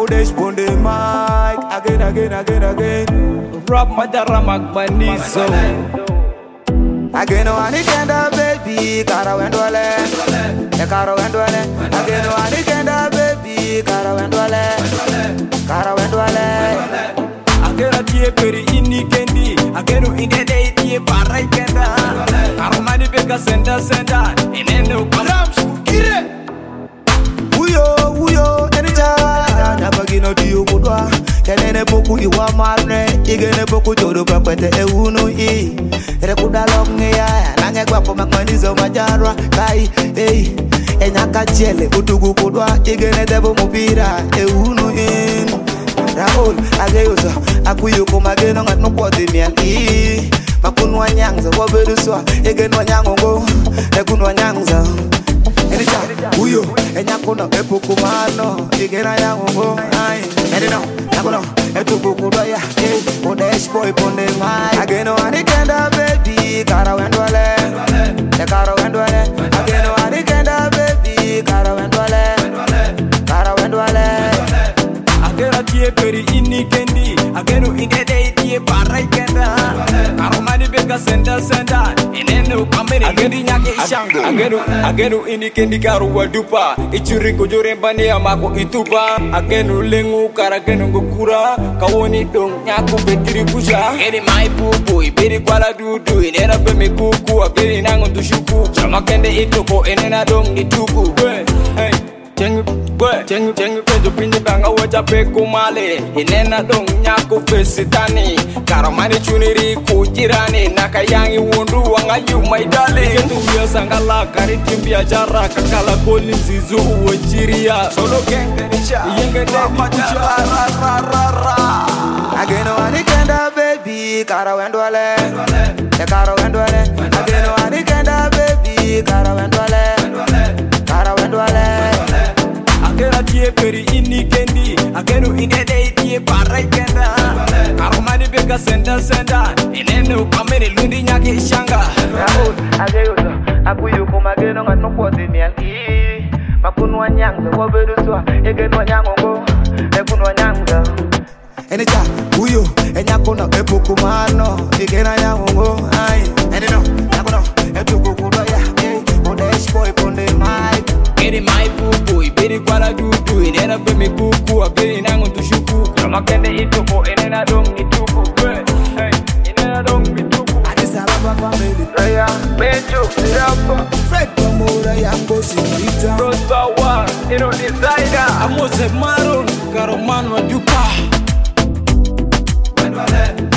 Udesh ponde mic again. Rap Madara Magbanizo. Again one ikenda baby, kara wendwale. Kara wendwale. Again one ikenda baby, kara wendwale. Agera tie peri ini kendi, agero inde dei tie parai kenda. Aromani beka senda, inendo karam kire. Uyo, enija, nabagino diyo kudwa. Kenene boku iwa marne, igene boku jodo pakwete unu i. Rekuda longe ya, nange kwa Magbanizo majarwa, kai, enyaka chele, utugu kudwa, igene debo mupira, unu in. Raul, ageyosa, akuyuko mageno ngat no kwadi miel i. Makunwa nyangza, waberuswa, igene wanyangongo, ekunwa nyangza. Enija, uyo, enyakuna epukumano, igene yangongo, ai, enino. Etugu kudaya, Udesh boy ponde mic. Again one ikenda baby, kara wendwale. Again one ikenda baby, kara wendwale. Agera tie peri ini kendi, agero inde dei tie parai kenda. Aromani beka senda, inendo kamere gendi nyake ishango. Agero ini kendi karu wadupa, ichuri kujore bani amako itupa. Ageno lengu karageno ngukura, kawoni dong nyaku betiri kusha. Geri mai pupu, ibiri kwala dudu, inera peme kuku, ageri nango tushuku. Chama kende itoko, inena dong ituku. Hey. Chengu penjo pinje banga wacha peko male. Inena dong nyako fesitani. Karamani chuniri kujirani. Nakayangi wundu wanga yu maidali. Kentu ya sangala kari timbi ajara. Kakala koli zizu uwajiria. Solo genge nicha. Yenge deni kucha. Again one ikenda baby, kara wendwale. Again one ikenda baby, kara wendwale. Agera tie peri ini kendi, agero inde dei tie parai kenda. Aromani beka senda, inendo kamere lundi nyake ishanga. Raul, ageyosa, akuyuko mageno ngat no kwadi miel i. Makunwa nyangza, waberuswa, igene wanyangongo, ekunwa nyangza. Enija, uyo, enyakuna epukumano, igene wanyangongo, ai, enino, nyakuna, etugu kudaya, Udesh boy ponde mic. Geri mai pupu, ibiri kwala dudu, inena peme kuku, ageri nango tushuku. Kama kende itoko, inena dong ituku. Inena dong ituku. Addis Ababa family. Raya, Benjo, Rapper, Fred Pamora, Yambo, Sinita. Rosawa, Ino Designer, Amose Maroon, Karoman Wadupa.